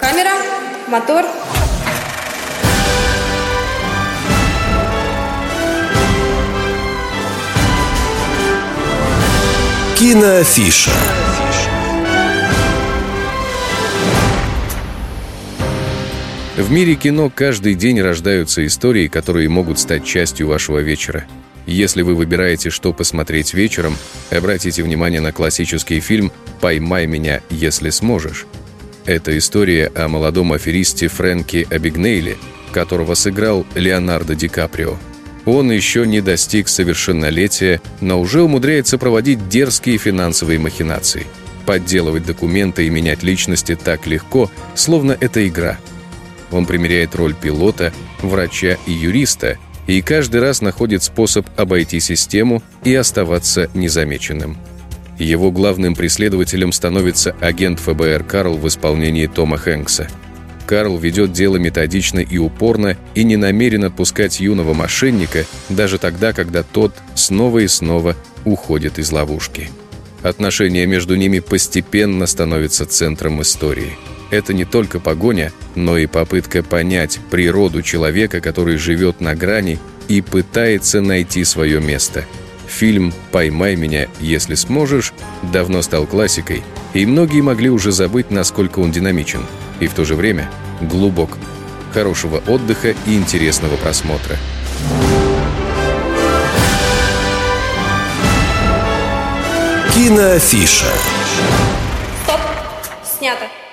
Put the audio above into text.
Камера, мотор. Киноафиша. В мире кино каждый день рождаются истории, которые могут стать частью вашего вечера. Если вы выбираете, что посмотреть вечером, обратите внимание на классический фильм «Поймай меня, если сможешь». Это история о молодом аферисте Фрэнки Абигнейле, которого сыграл Леонардо Ди Каприо. Он еще не достиг совершеннолетия, но уже умудряется проводить дерзкие финансовые махинации. Подделывать документы и менять личности так легко, словно это игра. Он примеряет роль пилота, врача и юриста, и каждый раз находит способ обойти систему и оставаться незамеченным. Его главным преследователем становится агент ФБР Карл в исполнении Тома Хэнкса. Карл ведет дело методично и упорно и не намерен отпускать юного мошенника даже тогда, когда тот снова и снова уходит из ловушки. Отношения между ними постепенно становятся центром истории. Это не только погоня, но и попытка понять природу человека, который живет на грани и пытается найти свое место. Фильм «Поймай меня, если сможешь» давно стал классикой, и многие могли уже забыть, насколько он динамичен, и в то же время глубок. Хорошего отдыха и интересного просмотра. Киноафиша. Стоп! Снято.